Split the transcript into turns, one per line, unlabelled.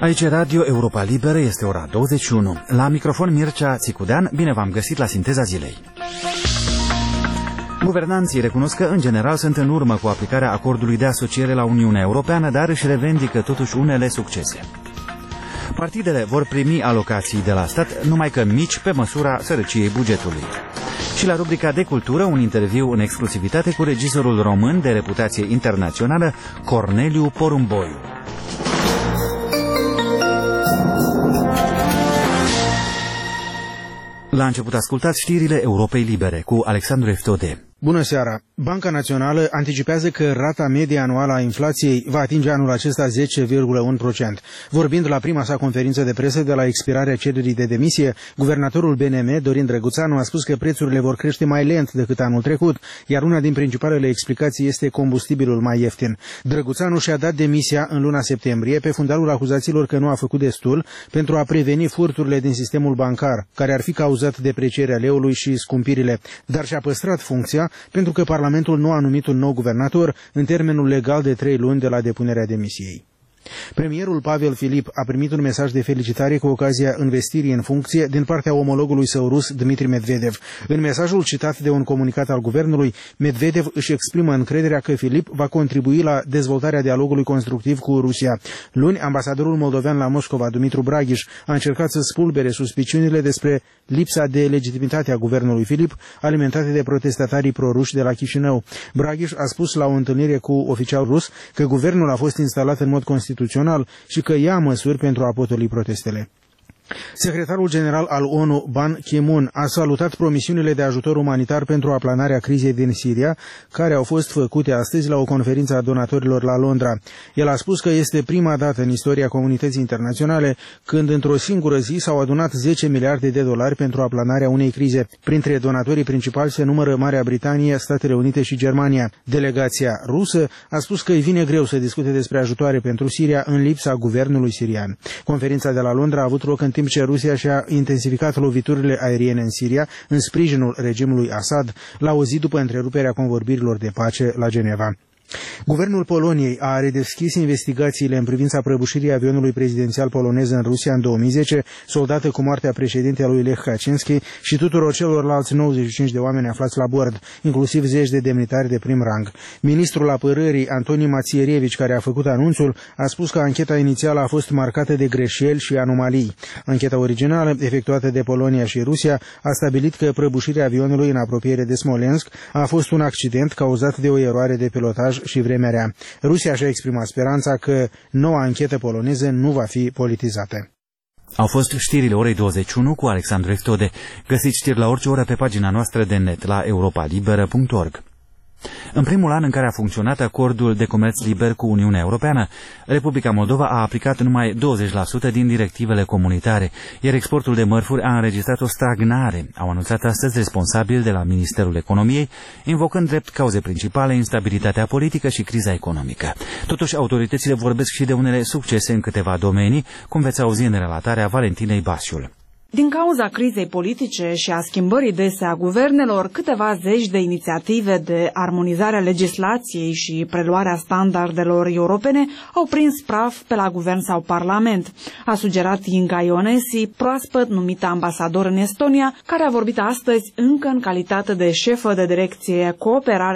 Aici Radio Europa Liberă, este ora 21. La microfon Mircea Țicudean, bine v-am găsit la Sinteza Zilei. Guvernanții recunosc că, în general, sunt în urmă cu aplicarea acordului de asociere la Uniunea Europeană, dar își revendică totuși unele succese. Partidele vor primi alocații de la stat, numai că mici, pe măsura sărăciei bugetului. Și la rubrica de cultură, un interviu în exclusivitate cu regizorul român de reputație internațională, Corneliu Porumboiu. La început ascultați știrile Europei Libere cu Alexandru Eftode.
Bună seara! Banca Națională anticipează că rata medie anuală a inflației va atinge anul acesta 10,1%. Vorbind la prima sa conferință de presă de la expirarea cererii de demisie, guvernatorul BNM, Dorin Drăguțanu, a spus că prețurile vor crește mai lent decât anul trecut, iar una din principalele explicații este combustibilul mai ieftin. Drăguțanu și-a dat demisia în luna septembrie pe fundalul acuzațiilor că nu a făcut destul pentru a preveni furturile din sistemul bancar, care ar fi cauzat deprecierea leului și scumpirile, dar și-a păstrat funcția pentru că Parlamentul nu a numit un nou guvernator în termenul legal de 3 luni de la depunerea demisiei. Premierul Pavel Filip a primit un mesaj de felicitare cu ocazia învestirii în funcție din partea omologului său rus, Dmitri Medvedev. În mesajul citat de un comunicat al guvernului, Medvedev își exprimă încrederea că Filip va contribui la dezvoltarea dialogului constructiv cu Rusia. Luni, ambasadorul moldovean la Moscova, Dumitru Braghiș, a încercat să spulbere suspiciunile despre lipsa de legitimitate a guvernului Filip, alimentate de protestatarii proruși de la Chișinău. Braghiș a spus la o întâlnire cu oficial rus că guvernul a fost instalat în mod constituțional și că ia măsuri pentru a potoli protestele. Secretarul general al ONU, Ban Ki-moon, a salutat promisiunile de ajutor umanitar pentru aplanarea crizei din Siria, care au fost făcute astăzi la o conferință a donatorilor la Londra. El a spus că este prima dată în istoria comunității internaționale când într-o singură zi s-au adunat 10 miliarde de dolari pentru aplanarea unei crize. Printre donatorii principali se numără Marea Britanie, Statele Unite și Germania. Delegația rusă a spus că îi vine greu să discute despre ajutoare pentru Siria în lipsa guvernului sirian. Conferința de la Londra a avut loc în timp ce Rusia și-a intensificat loviturile aeriene în Siria în sprijinul regimului Assad, la o zi după întreruperea convorbirilor de pace la Geneva. Guvernul Poloniei a redeschis investigațiile în privința prăbușirii avionului prezidențial polonez în Rusia în 2010, soldată cu moartea președintelui Lech Kaczynski și tuturor celorlalți 95 de oameni aflați la bord, inclusiv zeci de demnitari de prim rang. Ministrul apărării, Antoni Macierewicz, care a făcut anunțul, a spus că ancheta inițială a fost marcată de greșeli și anomalii. Ancheta originală, efectuată de Polonia și Rusia, a stabilit că prăbușirea avionului în apropiere de Smolensk a fost un accident cauzat de o eroare de pilotaj și vremea rea. Rusia și-a exprimat speranța că noua anchetă poloneză nu va fi politizată.
Au fost știrile orei 21 cu Alexandru Eftode. Găsiți știri la orice oră pe pagina noastră de net la europalibera.org. În primul an în care a funcționat acordul de comerț liber cu Uniunea Europeană, Republica Moldova a aplicat numai 20% din directivele comunitare, iar exportul de mărfuri a înregistrat o stagnare, au anunțat astăzi responsabili de la Ministerul Economiei, invocând drept cauze principale instabilitatea politică și criza economică. Totuși, autoritățile vorbesc și de unele succese în câteva domenii, cum veți auzi în relatarea Valentinei Basiul.
Din cauza crizei politice și a schimbării dese a guvernelor, câteva zeci de inițiative de armonizare a legislației și preluarea standardelor europene au prins praf pe la guvern sau parlament, a sugerat Inga Ionesi, proaspăt numită ambasador în Estonia, care a vorbit astăzi încă în calitate de șefă de direcție cooperare